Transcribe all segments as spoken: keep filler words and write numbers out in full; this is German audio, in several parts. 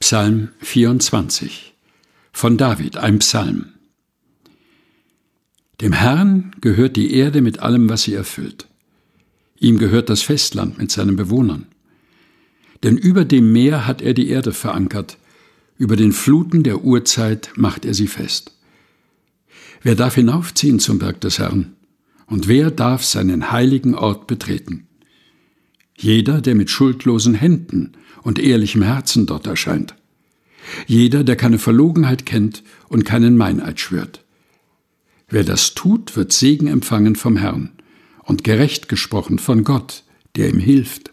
Psalm vierundzwanzig von David, ein Psalm. Dem Herrn gehört die Erde mit allem, was sie erfüllt. Ihm gehört das Festland mit seinen Bewohnern. Denn über dem Meer hat er die Erde verankert, über den Fluten der Urzeit macht er sie fest. Wer darf hinaufziehen zum Berg des Herrn? Und wer darf seinen heiligen Ort betreten? Jeder, der mit schuldlosen Händen und ehrlichem Herzen dort erscheint. Jeder, der keine Verlogenheit kennt und keinen Meineid schwört. Wer das tut, wird Segen empfangen vom Herrn und gerecht gesprochen von Gott, der ihm hilft.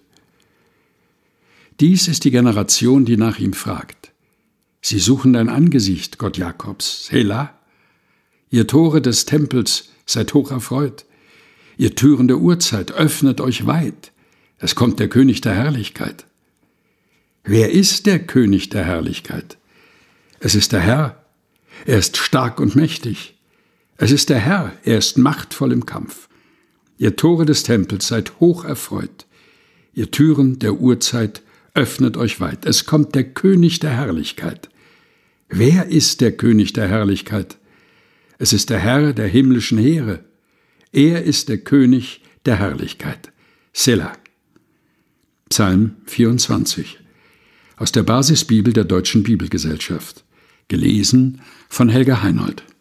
Dies ist die Generation, die nach ihm fragt. Sie suchen dein Angesicht, Gott Jakobs, Selah. Ihr Tore des Tempels, seid hoch erfreut. Ihr Türen der Urzeit, öffnet euch weit. Es kommt der König der Herrlichkeit. Wer ist der König der Herrlichkeit? Es ist der Herr. Er ist stark und mächtig. Es ist der Herr. Er ist machtvoll im Kampf. Ihr Tore des Tempels, seid hoch erfreut. Ihr Türen der Urzeit, öffnet euch weit. Es kommt der König der Herrlichkeit. Wer ist der König der Herrlichkeit? Es ist der Herr der himmlischen Heere. Er ist der König der Herrlichkeit. Selah. Psalm vierundzwanzig aus der Basisbibel der Deutschen Bibelgesellschaft. Gelesen von Helga Heinold.